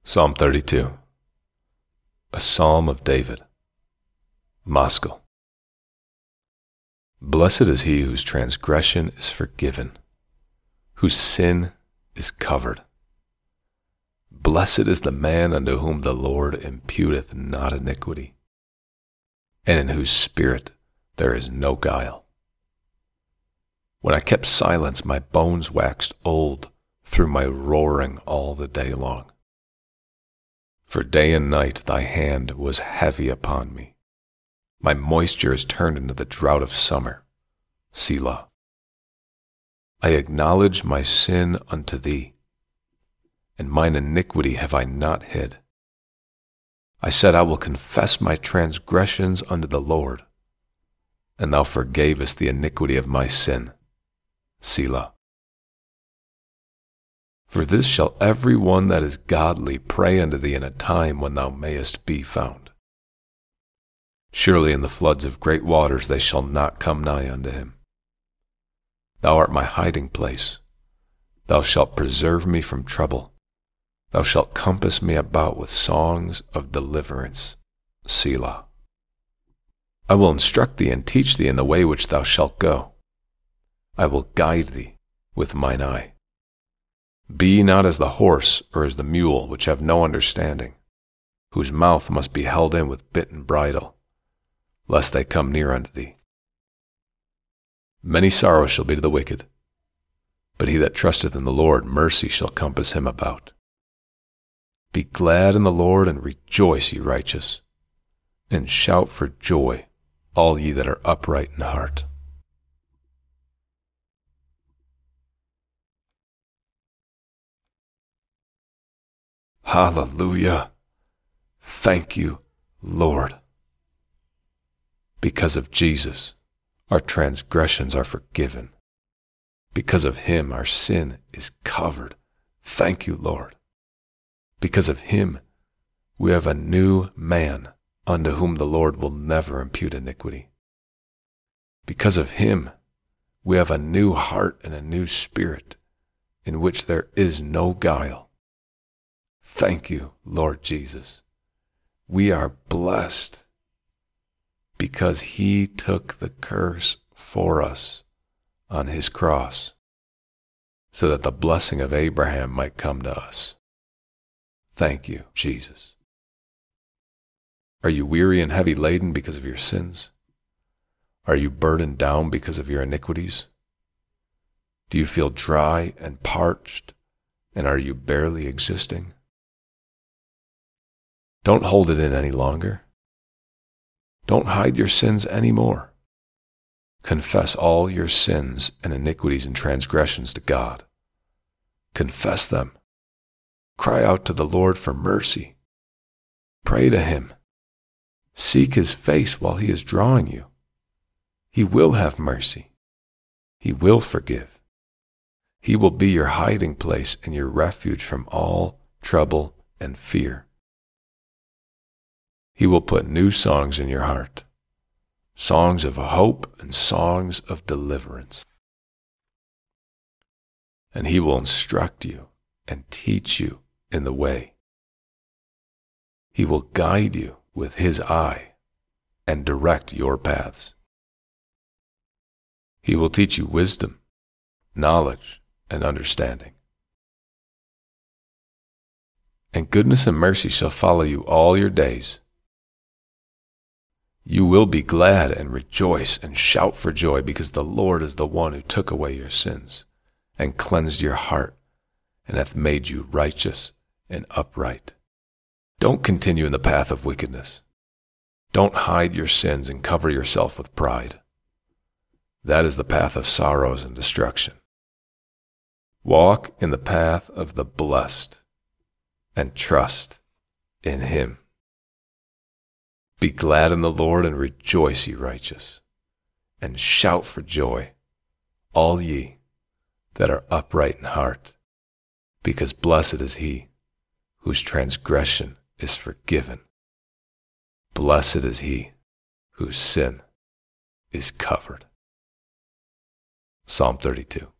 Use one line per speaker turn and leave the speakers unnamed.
Psalm 32, a Psalm of David, Maskil. Blessed is he whose transgression is forgiven, whose sin is covered. Blessed is the man unto whom the Lord imputeth not iniquity, and in whose spirit there is no guile. When I kept silence, my bones waxed old through my roaring all the day long. For day and night thy hand was heavy upon me. My moisture is turned into the drought of summer. Selah. I acknowledge my sin unto thee, and mine iniquity have I not hid. I said, I will confess my transgressions unto the Lord, and thou forgavest the iniquity of my sin. Selah. For this shall every one that is godly pray unto thee in a time when thou mayest be found. Surely in the floods of great waters they shall not come nigh unto him. Thou art my hiding place. Thou shalt preserve me from trouble. Thou shalt compass me about with songs of deliverance. Selah. I will instruct thee and teach thee in the way which thou shalt go. I will guide thee with mine eye. Be ye not as the horse or as the mule, which have no understanding, whose mouth must be held in with bit and bridle, lest they come near unto thee. Many sorrows shall be to the wicked, but he that trusteth in the Lord, mercy shall compass him about. Be glad in the Lord, and rejoice, ye righteous, and shout for joy, all ye that are upright in heart. Hallelujah. Thank you, Lord. Because of Jesus, our transgressions are forgiven. Because of him, our sin is covered. Thank you, Lord. Because of him, we have a new man unto whom the Lord will never impute iniquity. Because of him, we have a new heart and a new spirit in which there is no guile. Thank you, Lord Jesus. We are blessed because he took the curse for us on his cross so that the blessing of Abraham might come to us. Thank you, Jesus. Are you weary and heavy laden because of your sins? Are you burdened down because of your iniquities? Do you feel dry and parched, and are you barely existing? Don't hold it in any longer. Don't hide your sins anymore. Confess all your sins and iniquities and transgressions to God. Confess them. Cry out to the Lord for mercy. Pray to him. Seek his face while he is drawing you. He will have mercy. He will forgive. He will be your hiding place and your refuge from all trouble and fear. He will put new songs in your heart, songs of hope and songs of deliverance. And he will instruct you and teach you in the way. He will guide you with his eye and direct your paths. He will teach you wisdom, knowledge, and understanding. And goodness and mercy shall follow you all your days. You will be glad and rejoice and shout for joy because the Lord is the one who took away your sins and cleansed your heart and hath made you righteous and upright. Don't continue in the path of wickedness. Don't hide your sins and cover yourself with pride. That is the path of sorrows and destruction. Walk in the path of the blessed and trust in him. Be glad in the Lord and rejoice, ye righteous, and shout for joy, all ye that are upright in heart, because blessed is he whose transgression is forgiven. Blessed is he whose sin is covered. Psalm 32.